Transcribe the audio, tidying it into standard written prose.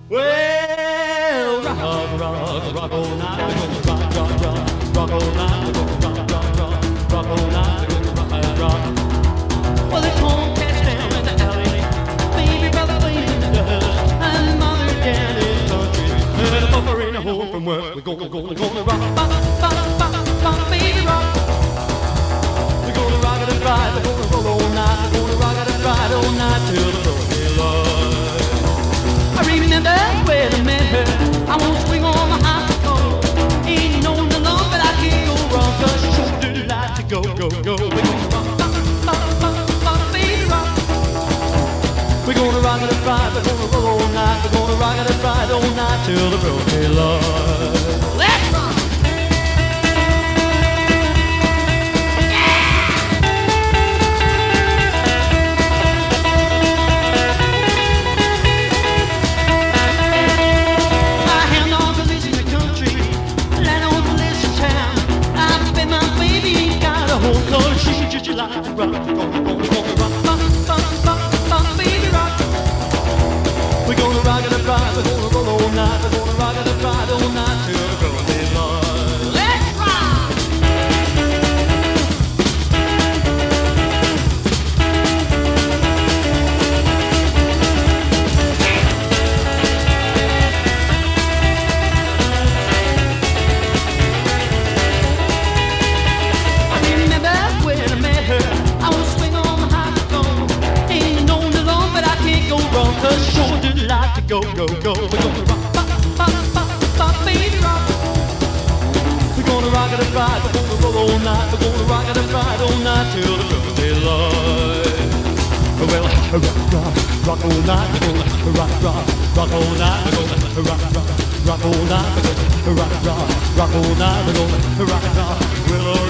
Well, rock all night. We're gonna rock all night. We're gonna rock all night. We're gonna rock. Well, it's home catch down in the alley. Baby brother playing in the dust, and mother and daddy's country. And a papa ain't home from work. We're gonna rock, baby rock. We're gonna rock it and ride. We're gonna roll all night. We're gonna rock it and ride all night till the broken light. I remember when I met her. I won't swing on my high pole. Ain't known the love, but I can't go wrong. 'Cause she sure do like to go. We're gonna rock, baby rock. We're gonna rock it and ride. We're gonna roll all night. We're gonna rock it and ride all night till the broken light. Let's rock. Like to rock, baby rock. We're gonna rock it and ride, we're gonna roll all night, we're gonna rock it and ride all night till the broken light. Let's rock! I remember when I met her. I was swing on the high phone. Ain't known the long, but I can't go wrong. 'Cause she sure do like to go. We're gonna rock, baby rock. We're gonna rock it and ride. We're gonna roll all night. We're gonna rock it and ride all night till the broken light. Well, rock all night. We're gonna rock all night. We're gonna rock all night. We're gonna rock all night. We're gonna rock. Well, all right.